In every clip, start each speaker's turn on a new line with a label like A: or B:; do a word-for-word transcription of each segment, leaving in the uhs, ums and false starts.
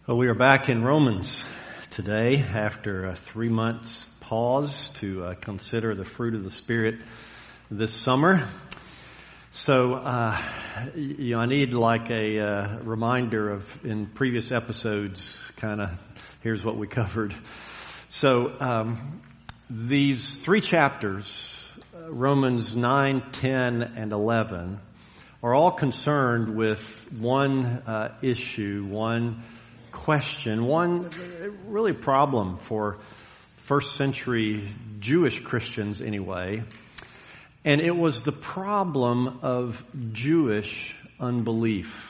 A: Well, we are back in Romans today after a three months pause to uh, consider the fruit of the Spirit this summer. So, uh, you know, I need like a uh, reminder of in previous episodes, kind of, here's what we covered. So, um, these three chapters, uh, Romans nine, ten, and eleven, are all concerned with one uh, issue, one question, one really problem for first century Jewish Christians anyway. And it was the problem of Jewish unbelief.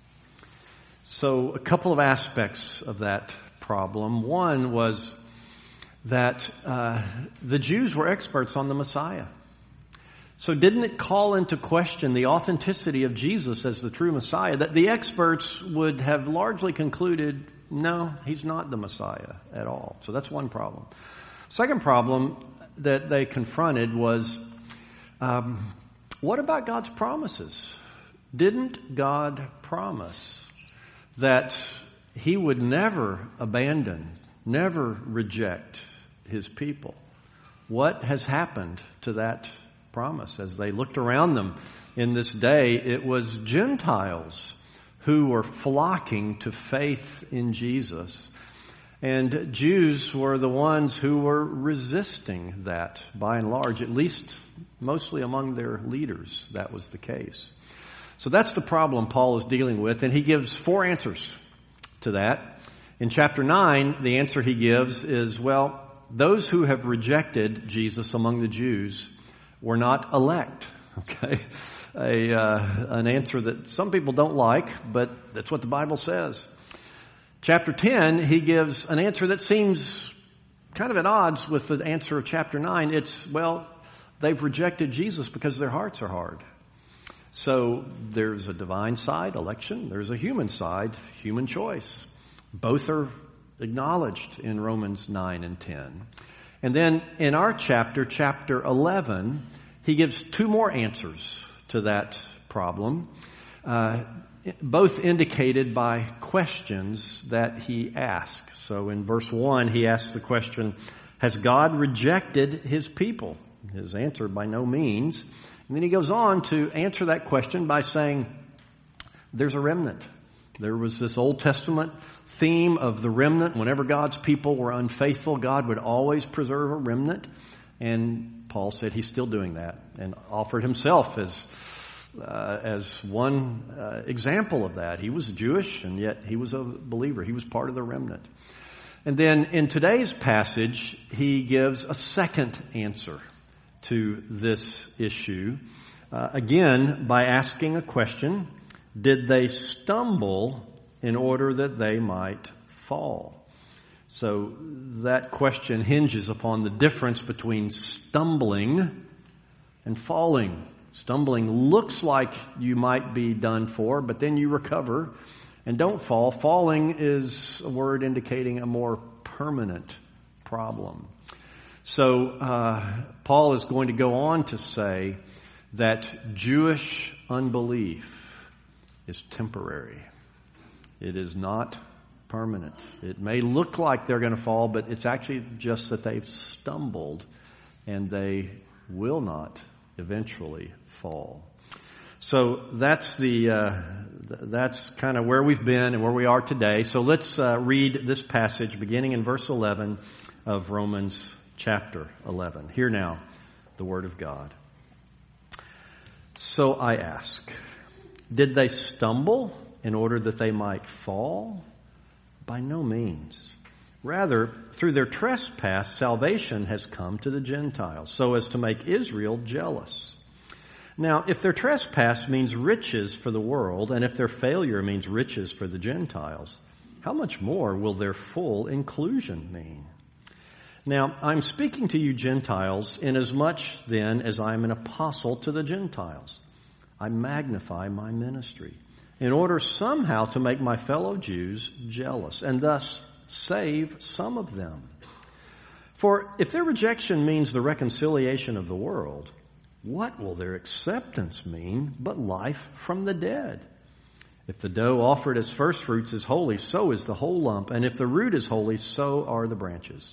A: So a couple of aspects of that problem. One was that uh, the Jews were experts on the Messiah. So didn't it call into question the authenticity of Jesus as the true Messiah, that the experts would have largely concluded, no, he's not the Messiah at all. So that's one problem. Second problem that they confronted was, um, what about God's promises? Didn't God promise that he would never abandon, never reject his people? What has happened to that promise? As they looked around them in this day, it was Gentiles who were flocking to faith in Jesus. And Jews were the ones who were resisting that by and large, at least mostly among their leaders. That was the case. So that's the problem Paul is dealing with, and he gives four answers to that. In chapter nine, the answer he gives is, well, those who have rejected Jesus among the Jews were not elect. Okay, a uh, an answer that some people don't like, but that's what the Bible says. Chapter ten, he gives an answer that seems kind of at odds with the answer of chapter nine. It's, well, they've rejected Jesus because their hearts are hard. So there's a divine side, election. There's a human side, human choice. Both are acknowledged in Romans nine and ten. And then in our chapter, chapter eleven, he gives two more answers to that problem, uh, both indicated by questions that he asks. So in verse one, he asks the question, has God rejected his people? His answer, by no means. And then he goes on to answer that question by saying, there's a remnant. There was this Old Testament theme of the remnant. Whenever God's people were unfaithful, God would always preserve a remnant. And Paul said he's still doing that and offered himself as uh, as one uh, example of that. He was Jewish, and yet he was a believer. He was part of the remnant. And then in today's passage, he gives a second answer to this issue. Uh, again, by asking a question, did they stumble in order that they might fall? So that question hinges upon the difference between stumbling and falling. Stumbling looks like you might be done for, but then you recover and don't fall. Falling is a word indicating a more permanent problem. So uh, Paul is going to go on to say that Jewish unbelief is temporary. It is not permanent. It may look like they're going to fall, but it's actually just that they've stumbled and they will not eventually fall. So that's the uh, that's kind of where we've been and where we are today. So let's uh, read this passage beginning in verse eleven of Romans chapter eleven. Hear now the word of God. So I ask, did they stumble in order that they might fall? By no means. Rather, through their trespass, salvation has come to the Gentiles, so as to make Israel jealous. Now, if their trespass means riches for the world, and if their failure means riches for the Gentiles, how much more will their full inclusion mean? Now, I'm speaking to you Gentiles inasmuch then as I am an apostle to the Gentiles. I magnify my ministry, in order somehow to make my fellow Jews jealous, and thus save some of them. For if their rejection means the reconciliation of the world, what will their acceptance mean but life from the dead? If the dough offered as first fruits is holy, so is the whole lump. And if the root is holy, so are the branches.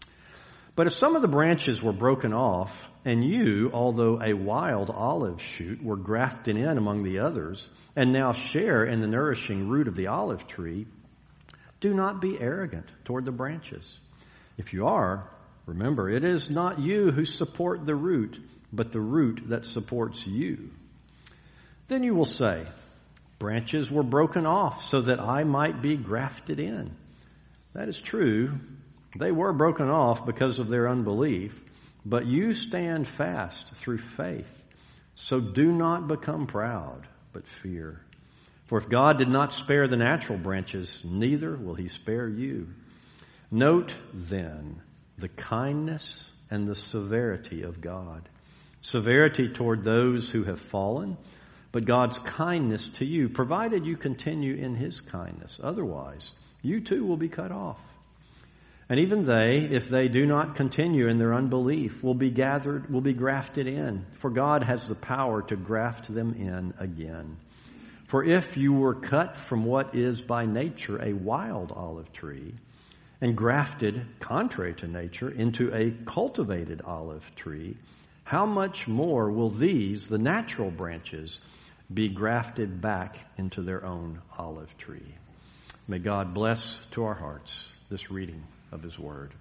A: But if some of the branches were broken off, and you, although a wild olive shoot, were grafted in among the others, and now share in the nourishing root of the olive tree, do not be arrogant toward the branches. If you are, remember, it is not you who support the root, but the root that supports you. Then you will say, branches were broken off so that I might be grafted in. That is true. They were broken off because of their unbelief, but you stand fast through faith. So do not become proud, but fear. For if God did not spare the natural branches, neither will he spare you. Note then the kindness and the severity of God. Severity toward those who have fallen, but God's kindness to you, provided you continue in his kindness. Otherwise, you too will be cut off. And even they, if they do not continue in their unbelief, will be gathered, will be grafted in. For God has the power to graft them in again. For if you were cut from what is by nature a wild olive tree, and grafted, contrary to nature, into a cultivated olive tree, how much more will these, the natural branches, be grafted back into their own olive tree? May God bless to our hearts this reading of his word.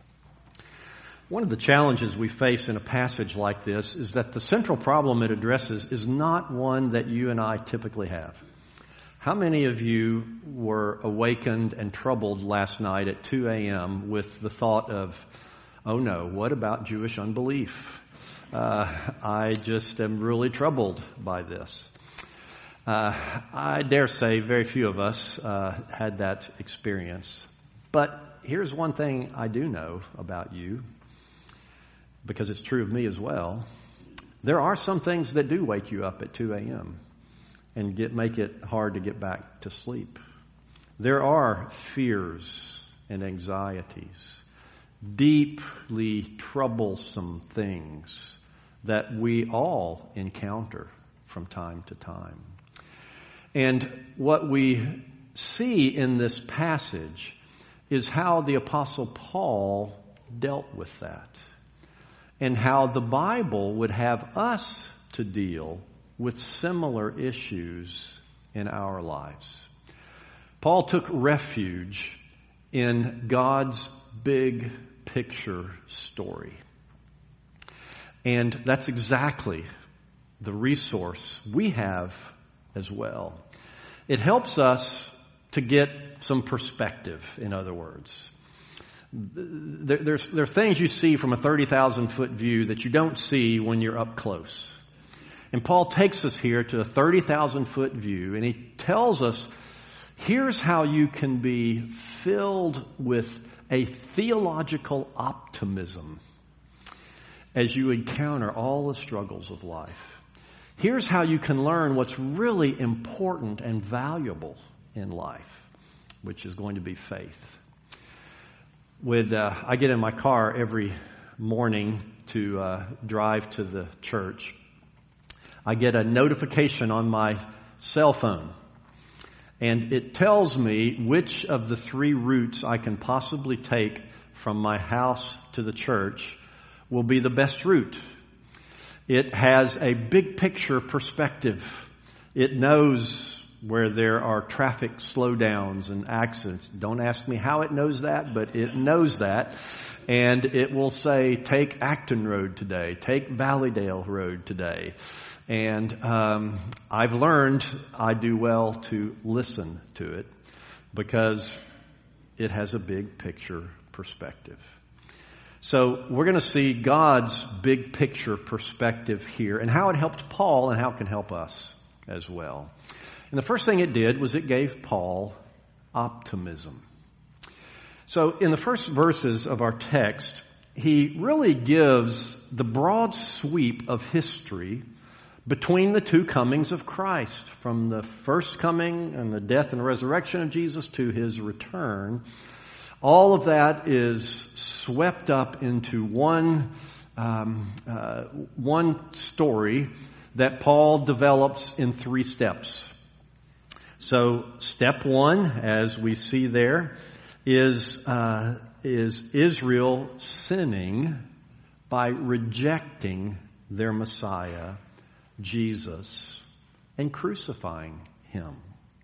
A: One of the challenges we face in a passage like this is that the central problem it addresses is not one that you and I typically have. How many of you were awakened and troubled last night at two a.m. with the thought of, oh no, what about Jewish unbelief? Uh, I just am really troubled by this. Uh, I dare say very few of us uh, had that experience. But here's one thing I do know about you, because it's true of me as well. There are some things that do wake you up at two a.m. and get make it hard to get back to sleep. There are fears and anxieties, deeply troublesome things that we all encounter from time to time. And what we see in this passage is how the Apostle Paul dealt with that, and how the Bible would have us to deal with similar issues in our lives. Paul took refuge in God's big picture story. And that's exactly the resource we have as well. It helps us to get some perspective, in other words. There, there's, there are things you see from a thirty thousand foot view that you don't see when you're up close. And Paul takes us here to a thirty thousand foot view, and he tells us, here's how you can be filled with a theological optimism as you encounter all the struggles of life. Here's how you can learn what's really important and valuable in life, which is going to be faith. With uh, I get in my car every morning to uh, drive to the church. I get a notification on my cell phone, and it tells me which of the three routes I can possibly take from my house to the church will be the best route. It has a big picture perspective. It knows where there are traffic slowdowns and accidents. Don't ask me how it knows that, but it knows that. And it will say, take Acton Road today, take Valleydale Road today. And um, I've learned I do well to listen to it because it has a big picture perspective. So we're going to see God's big picture perspective here and how it helped Paul and how it can help us as well. And the first thing it did was it gave Paul optimism. So in the first verses of our text, he really gives the broad sweep of history between the two comings of Christ, from the first coming and the death and resurrection of Jesus to his return. All of that is swept up into one um, uh, one story that Paul develops in three steps. So step one, as we see there, is uh, is Israel sinning by rejecting their Messiah, Jesus, and crucifying him.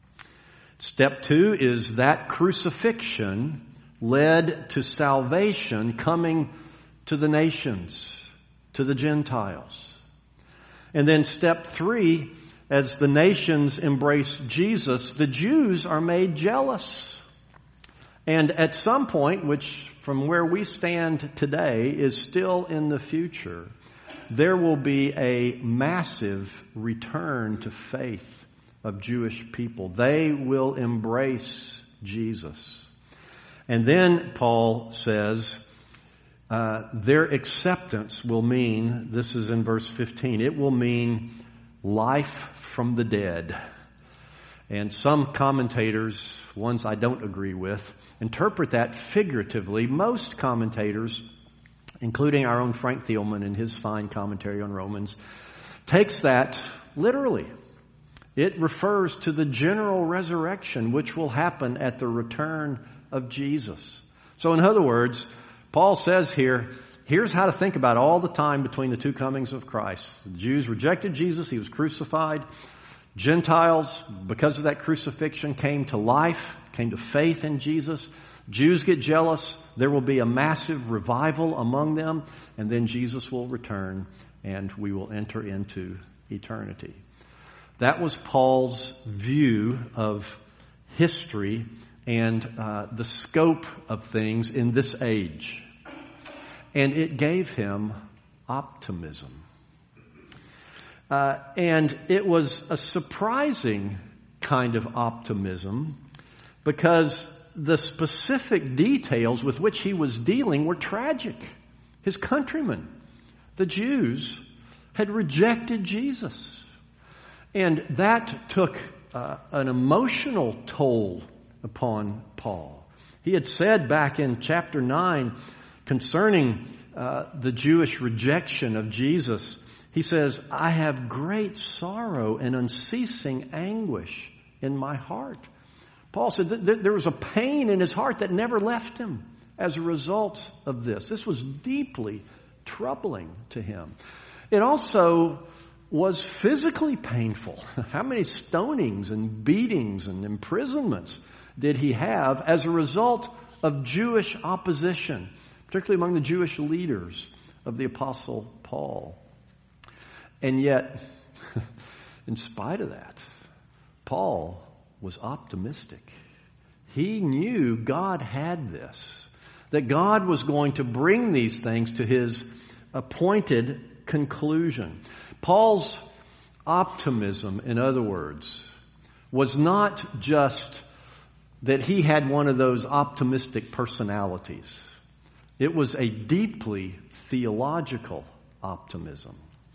A: Step two is that crucifixion led to salvation coming to the nations, to the Gentiles. And then step three, as the nations embrace Jesus, the Jews are made jealous. And at some point, which from where we stand today is still in the future, there will be a massive return to faith of Jewish people. They will embrace Jesus. And then Paul says, uh, their acceptance will mean, this is in verse fifteen, it will mean life from the dead. And some commentators, ones I don't agree with, interpret that figuratively. Most commentators, including our own Frank Thielman in his fine commentary on Romans, takes that literally. It refers to the general resurrection which will happen at the return of Jesus. So in other words, Paul says here, here's how to think about all the time between the two comings of Christ. The Jews rejected Jesus. He was crucified. Gentiles, because of that crucifixion, came to life, came to faith in Jesus. Jews get jealous. There will be a massive revival among them, and then Jesus will return, and we will enter into eternity. That was Paul's view of history and uh, the scope of things in this age. And it gave him optimism. Uh, and it was a surprising kind of optimism because the specific details with which he was dealing were tragic. His countrymen, the Jews, had rejected Jesus. And that took uh, an emotional toll upon Paul. He had said back in chapter nine concerning uh, the Jewish rejection of Jesus, he says, I have great sorrow and unceasing anguish in my heart. Paul said that th- there was a pain in his heart that never left him as a result of this. This was deeply troubling to him. It also was physically painful. How many stonings and beatings and imprisonments did he have as a result of Jewish opposition, particularly among the Jewish leaders of the Apostle Paul? And yet, in spite of that, Paul was optimistic. He knew God had this, that God was going to bring these things to his appointed conclusion. Paul's optimism, in other words, was not just that he had one of those optimistic personalities. It was a deeply theological optimism.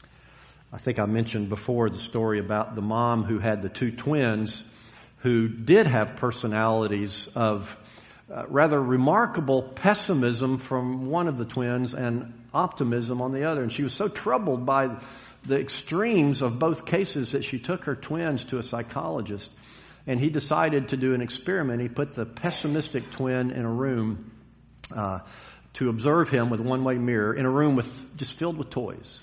A: I think I mentioned before the story about the mom who had the two twins who did have personalities of uh, rather remarkable pessimism from one of the twins and optimism on the other. And she was so troubled by the extremes of both cases that she took her twins to a psychologist. And he decided to do an experiment. He put the pessimistic twin in a room uh, to observe him with a one-way mirror in a room with just filled with toys.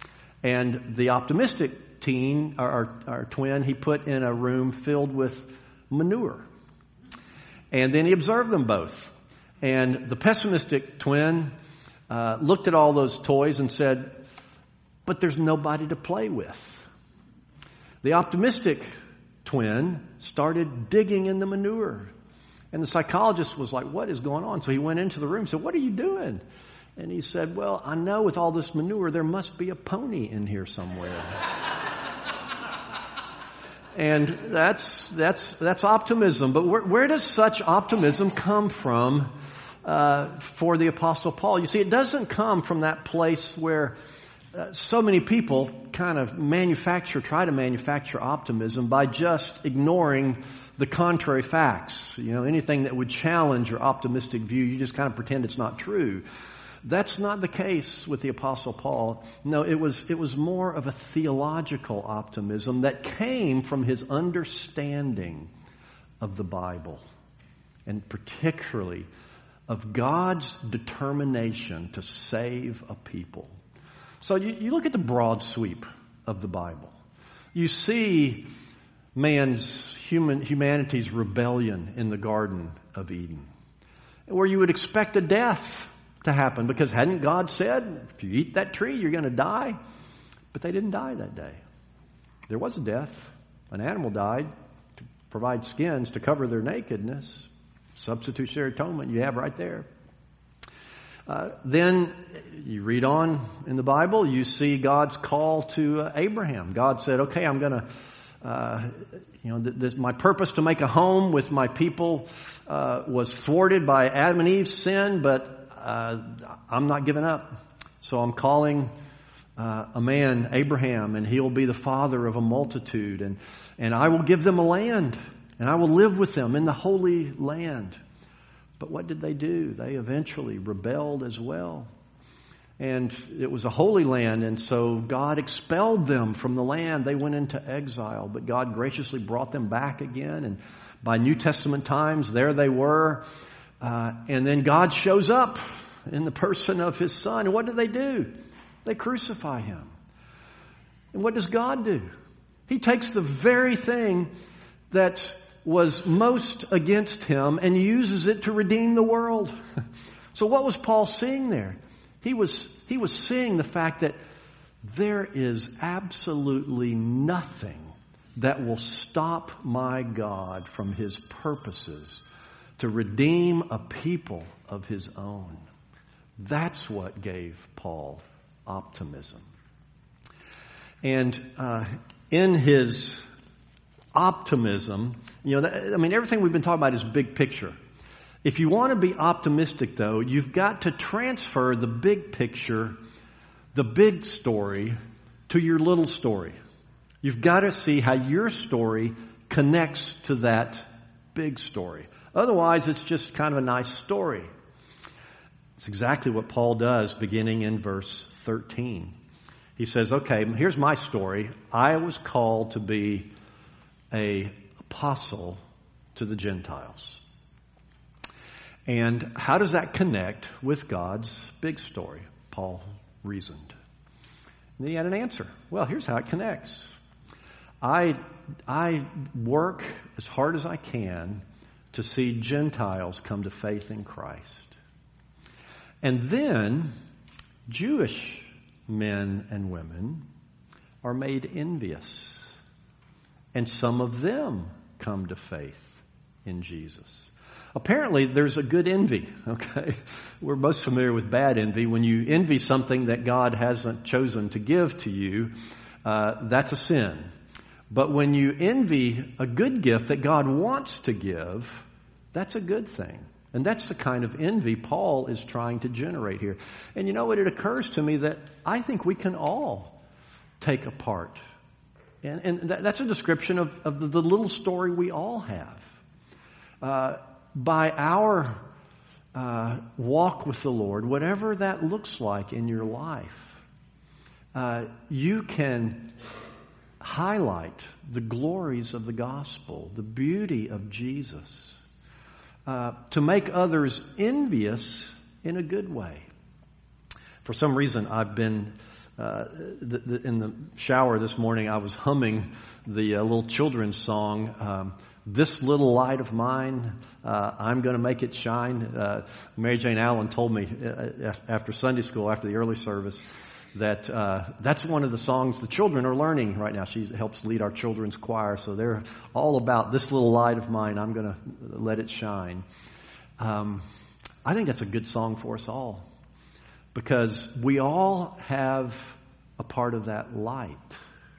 A: And the optimistic teen, our, our twin, he put in a room filled with manure. And then he observed them both. And the pessimistic twin uh, looked at all those toys and said, but there's nobody to play with. The optimistic twin started digging in the manure. And the psychologist was like, what is going on? So he went into the room and said, what are you doing? And he said, well, I know with all this manure, there must be a pony in here somewhere. And that's that's that's optimism. But where, where does such optimism come from uh, for the Apostle Paul? You see, it doesn't come from that place where uh, so many people kind of manufacture, try to manufacture optimism by just ignoring the contrary facts. You know, anything that would challenge your optimistic view, you just kind of pretend it's not true. That's not the case with the Apostle Paul. No, it was, it was more of a theological optimism that came from his understanding of the Bible, and particularly of God's determination to save a people. So you, you look at the broad sweep of the Bible. You see man's, human, humanity's rebellion in the Garden of Eden, where you would expect a death to happen, because hadn't God said, if you eat that tree, you're going to die? But they didn't die that day. There was a death. An animal died to provide skins to cover their nakedness. Substitutionary atonement you have right there. Uh, then you read on in the Bible, you see God's call to uh, Abraham. God said, okay, I'm going to, uh, you know, th- this, my purpose to make a home with my people uh, was thwarted by Adam and Eve's sin, but uh, I'm not giving up. So I'm calling uh, a man, Abraham, and he'll be the father of a multitude, and, and I will give them a land. And I will live with them in the Holy Land. But what did they do? They eventually rebelled as well. And it was a holy land, and so God expelled them from the land. They went into exile, but God graciously brought them back again. And by New Testament times, there they were. Uh, and then God shows up in the person of His Son. And what do they do? They crucify Him. And what does God do? He takes the very thing that was most against him and uses it to redeem the world. So what was Paul seeing there? He was, he was seeing the fact that there is absolutely nothing that will stop my God from His purposes to redeem a people of His own. That's what gave Paul optimism. And uh, in his optimism, you know, that, I mean, everything we've been talking about is big picture. If you want to be optimistic, though, you've got to transfer the big picture, the big story, to your little story. You've got to see how your story connects to that big story. Otherwise, it's just kind of a nice story. It's exactly what Paul does beginning in verse thirteen. He says, okay, here's my story. I was called to be an apostle to the Gentiles. And how does that connect with God's big story? Paul reasoned. And he had an answer. Well, here's how it connects. I, I work as hard as I can to see Gentiles come to faith in Christ. And then Jewish men and women are made envious. And some of them come to faith in Jesus. Apparently, there's a good envy, okay? We're most familiar with bad envy. When you envy something that God hasn't chosen to give to you, uh, that's a sin. But when you envy a good gift that God wants to give, that's a good thing. And that's the kind of envy Paul is trying to generate here. And you know what? It occurs to me that I think we can all take a part. And, and that, that's a description of, of the, the little story we all have. Uh, by our uh, walk with the Lord, whatever that looks like in your life, uh, you can highlight the glories of the gospel, the beauty of Jesus, uh, to make others envious in a good way. For some reason, I've been uh, the, the, in the shower this morning. I was humming the uh, little children's song. Um, This little light of mine, uh, I'm going to make it shine. Uh, Mary Jane Allen told me uh, after Sunday school, after the early service, that uh, that's one of the songs the children are learning right now. She helps lead our children's choir, so they're all about this little light of mine. I'm going to let it shine. Um, I think that's a good song for us all, because we all have a part of that light.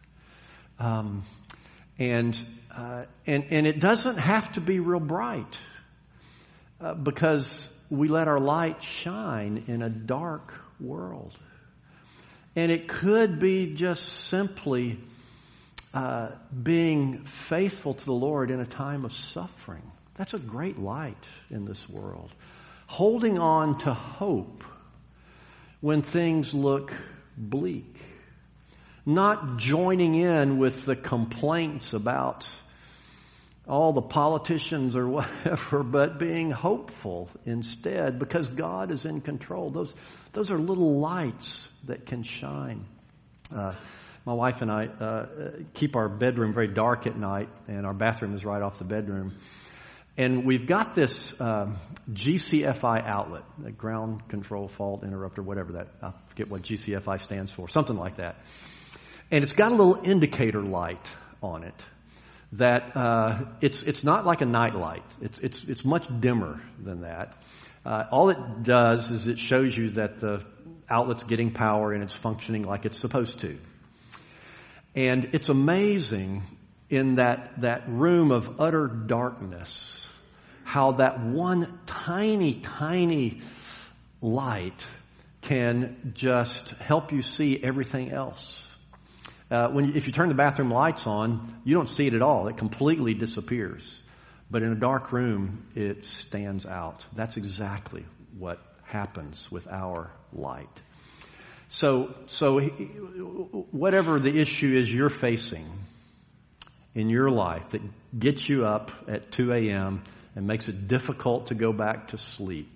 A: Um, and Uh, and, and it doesn't have to be real bright, uh, because we let our light shine in a dark world. And it could be just simply uh, being faithful to the Lord in a time of suffering. That's a great light in this world. Holding on to hope when things look bleak. Not joining in with the complaints about all the politicians or whatever, but being hopeful instead because God is in control. Those, those are little lights that can shine. Uh, my wife and I uh, keep our bedroom very dark at night, and our bathroom is right off the bedroom. And we've got this um, G C F I outlet, the ground control fault interrupter, whatever that, I forget what G C F I stands for, something like that. And it's got a little indicator light on it that uh, it's it's not like a night light. It's it's it's much dimmer than that. Uh, all it does is it shows you that the outlet's getting power and it's functioning like it's supposed to. And it's amazing in that that room of utter darkness how that one tiny, tiny light can just help you see everything else. Uh, when you, if you turn the bathroom lights on, you don't see it at all. It completely disappears. But in a dark room, it stands out. That's exactly what happens with our light. So, so whatever the issue is you're facing in your life that gets you up at two a.m. and makes it difficult to go back to sleep,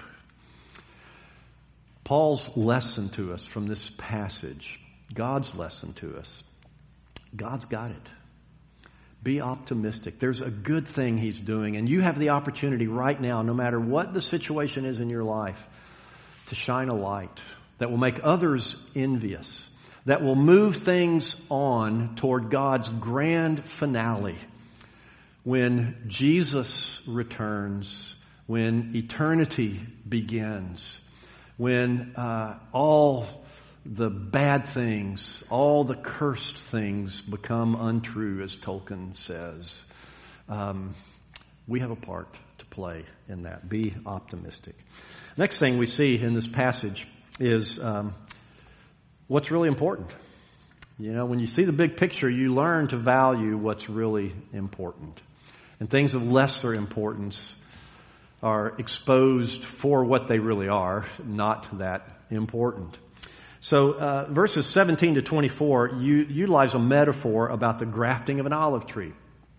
A: Paul's lesson to us from this passage, God's lesson to us, God's got it. Be optimistic. There's a good thing He's doing, and you have the opportunity right now, no matter what the situation is in your life, to shine a light that will make others envious, that will move things on toward God's grand finale when Jesus returns, when eternity begins, when uh, all the bad things, all the cursed things become untrue, as Tolkien says. Um, we have a part to play in that. Be optimistic. Next thing we see in this passage is um, what's really important. You know, when you see the big picture, you learn to value what's really important. And things of lesser importance are exposed for what they really are, not that important. So uh, verses seventeen to twenty-four you, utilize a metaphor about the grafting of an olive tree.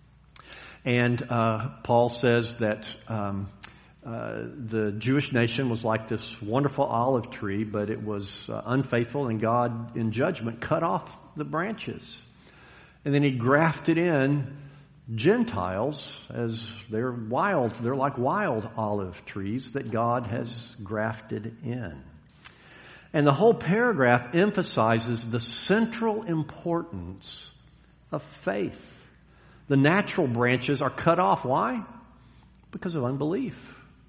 A: And uh, Paul says that um, uh, the Jewish nation was like this wonderful olive tree, but it was uh, unfaithful, and God, in judgment, cut off the branches. And then He grafted in Gentiles as they're wild. They're like wild olive trees that God has grafted in. And the whole paragraph emphasizes the central importance of faith. The natural branches are cut off. Why? Because of unbelief.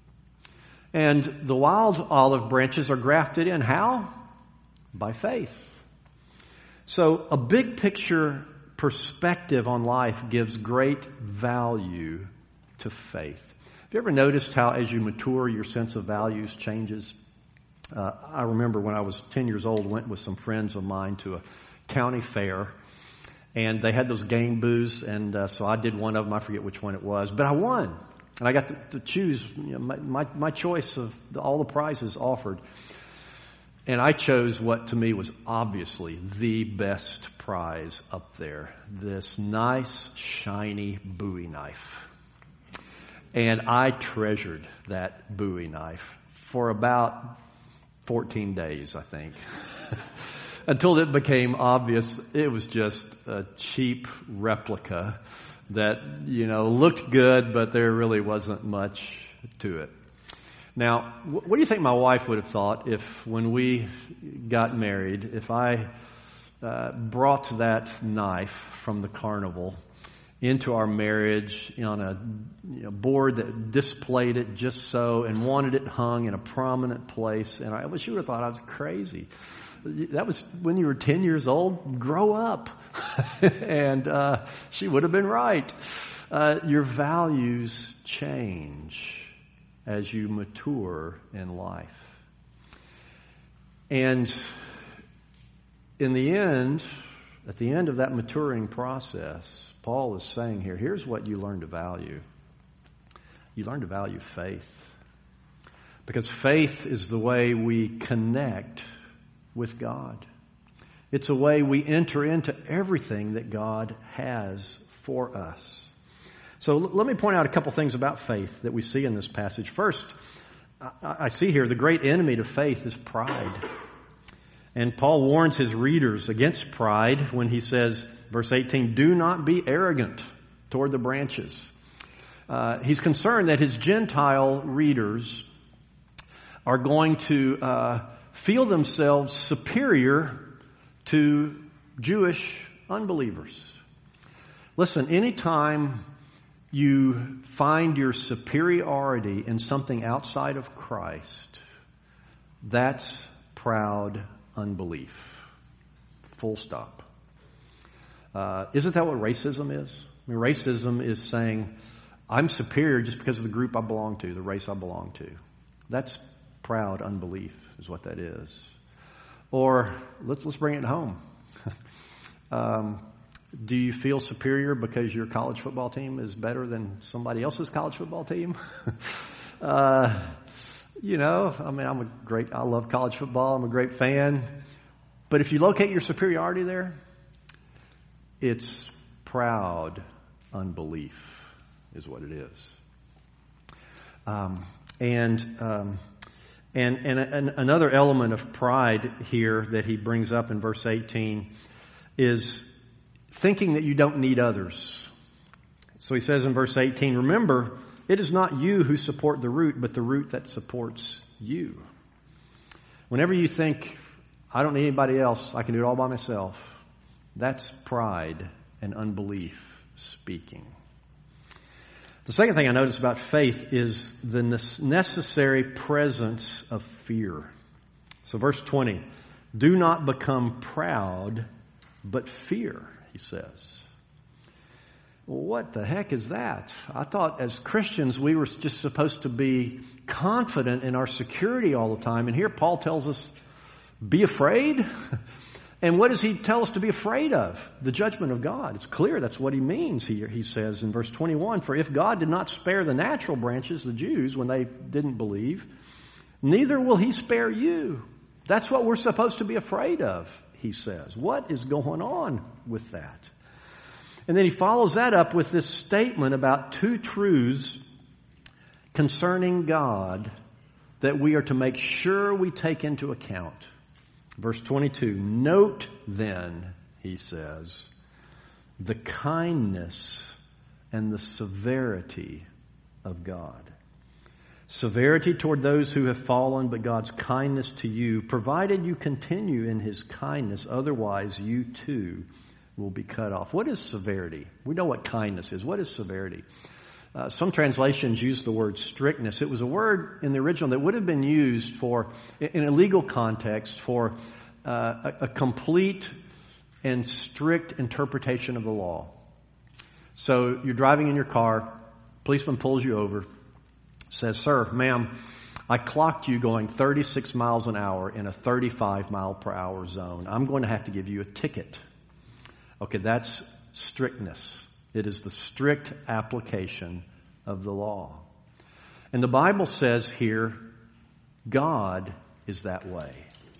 A: And the wild olive branches are grafted in. How? By faith. So a big picture perspective on life gives great value to faith. Have you ever noticed how as you mature, your sense of values changes? Uh, I remember when I was ten years old, went with some friends of mine to a county fair, and they had those game booths, and uh, so I did one of them. I forget which one it was, but I won, and I got to, to choose you know, my, my my choice of the, all the prizes offered, and I chose what to me was obviously the best prize up there: this nice, shiny Bowie knife, and I treasured that Bowie knife for about fourteen days, I think, until it became obvious it was just a cheap replica that, you know, looked good, but there really wasn't much to it. Now, what do you think my wife would have thought if, when we got married, if I uh, brought that knife from the carnival into our marriage on a you know, board that displayed it just so and wanted it hung in a prominent place? And I, well, she would have thought I was crazy. That was when you were ten years old. Grow up. and uh, she would have been right. Uh, your values change as you mature in life. And in the end, at the end of that maturing process, Paul is saying here, here's what you learn to value. You learn to value faith. Because faith is the way we connect with God. It's a way we enter into everything that God has for us. So l- let me point out a couple things about faith that we see in this passage. First, I, I see here the great enemy to faith is pride. And Paul warns his readers against pride when he says, verse eighteen, do not be arrogant toward the branches. Uh, he's concerned that his Gentile readers are going to uh, feel themselves superior to Jewish unbelievers. Listen, anytime you find your superiority in something outside of Christ, that's proud unbelief. Full stop. Uh, isn't that what racism is? I mean, racism is saying, I'm superior just because of the group I belong to, the race I belong to. That's proud unbelief is what that is. Or let's let's bring it home. um, do you feel superior because your college football team is better than somebody else's college football team? uh, you know, I mean, I'm a great. I love college football. I'm a great fan. But if you locate your superiority there, it's proud unbelief, is what it is. Um, and um, And, and, and another element of pride here that he brings up in verse eighteen is thinking that you don't need others. So he says in verse eighteen, remember, it is not you who support the root, but the root that supports you. Whenever you think, I don't need anybody else, I can do it all by myself, that's pride and unbelief speaking. The second thing I notice about faith is the necessary presence of fear. So verse twenty, do not become proud, but fear, he says. Well, what the heck is that? I thought as Christians we were just supposed to be confident in our security all the time. And here Paul tells us, be afraid. And what does he tell us to be afraid of? The judgment of God. It's clear that's what he means here. He says in verse twenty-one, for if God did not spare the natural branches, the Jews, when they didn't believe, neither will he spare you. That's what we're supposed to be afraid of, he says. What is going on with that? And then he follows that up with this statement about two truths concerning God that we are to make sure we take into account. Verse twenty-two, note then, he says, the kindness and the severity of God. Severity toward those who have fallen, but God's kindness to you, provided you continue in his kindness, otherwise you too will be cut off. What is severity? We know what kindness is. What is severity? Uh, some translations use the word strictness. It was a word in the original that would have been used for, in a legal context, for uh, a, a complete and strict interpretation of the law. So you're driving in your car, policeman pulls you over, says, sir, ma'am, I clocked you going thirty-six miles an hour in a thirty-five mile per hour zone. I'm going to have to give you a ticket. Okay, that's strictness. It is the strict application of the law. And the Bible says here, God is that way.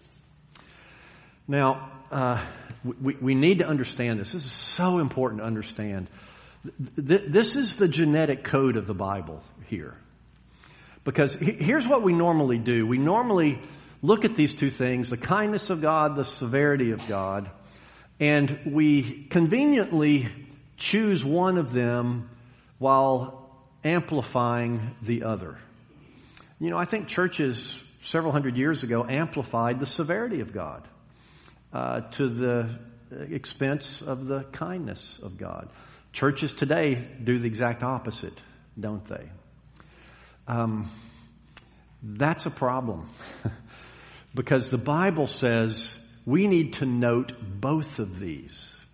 A: Now, uh, we, we need to understand this. This is so important to understand. Th- this is the genetic code of the Bible here. Because he- here's what we normally do. We normally look at these two things, the kindness of God, the severity of God, and we conveniently choose one of them while amplifying the other. You know, I think churches several hundred years ago amplified the severity of God uh, to the expense of the kindness of God. Churches today do the exact opposite, don't they? Um, that's a problem because the Bible says we need to note both of these.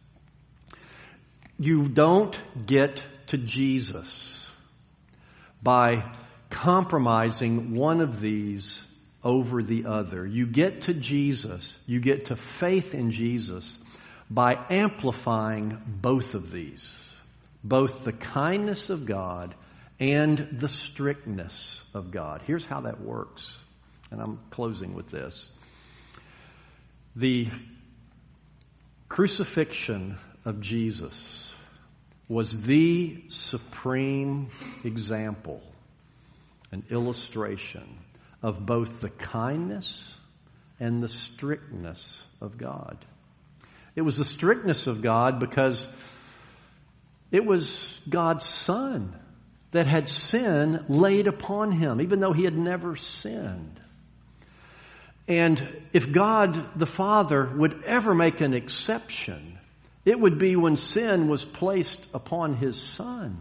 A: You don't get to Jesus by compromising one of these over the other. You get to Jesus, you get to faith in Jesus by amplifying both of these, both the kindness of God and the strictness of God. Here's how that works, and I'm closing with this. The crucifixion of Jesus was the supreme example, an illustration of both the kindness and the strictness of God. It was the strictness of God because it was God's Son that had sin laid upon him, even though he had never sinned. And if God the Father would ever make an exception, it would be when sin was placed upon his Son.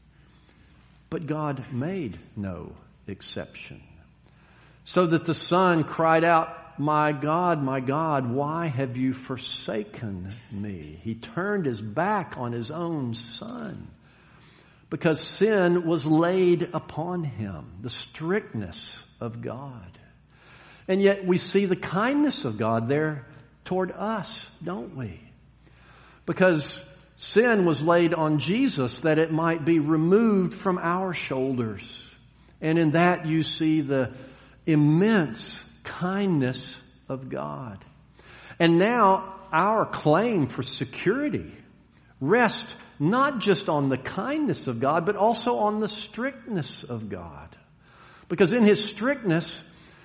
A: But God made no exception. So that the Son cried out, "My God, my God, why have you forsaken me?" He turned his back on his own Son because sin was laid upon him, the strictness of God. And yet we see the kindness of God there toward us, don't we? Because sin was laid on Jesus that it might be removed from our shoulders. And in that you see the immense kindness of God. And now our claim for security rests not just on the kindness of God, but also on the strictness of God. Because in his strictness,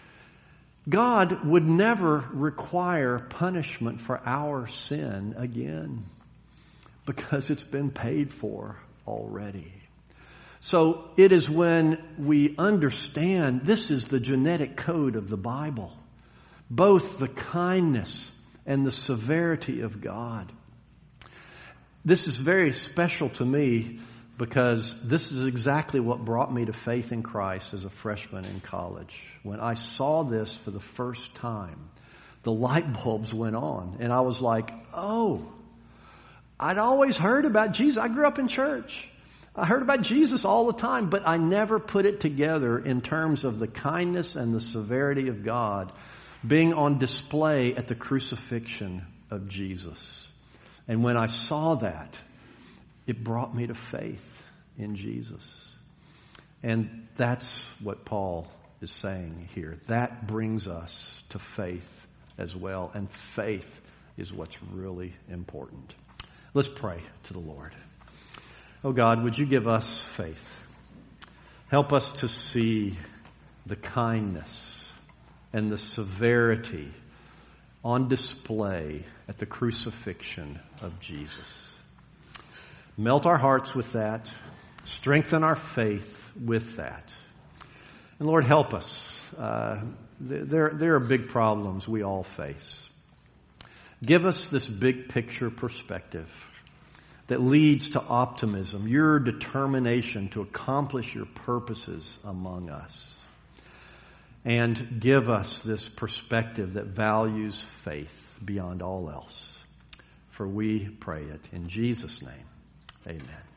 A: God would never require punishment for our sin again, because it's been paid for already. So it is when we understand this is the genetic code of the Bible, both the kindness and the severity of God. This is very special to me because this is exactly what brought me to faith in Christ as a freshman in college. When I saw this for the first time, the light bulbs went on and I was like, oh, I'd always heard about Jesus. I grew up in church. I heard about Jesus all the time, but I never put it together in terms of the kindness and the severity of God being on display at the crucifixion of Jesus. And when I saw that, it brought me to faith in Jesus. And that's what Paul is saying here. That brings us to faith as well. And faith is what's really important. Let's pray to the Lord. Oh God, would you give us faith? Help us to see the kindness and the severity on display at the crucifixion of Jesus. Melt our hearts with that. Strengthen our faith with that. And Lord, help us. Uh, there, there are big problems we all face. Give us this big picture perspective that leads to optimism, your determination to accomplish your purposes among us. And give us this perspective that values faith beyond all else. For we pray it in Jesus' name. Amen.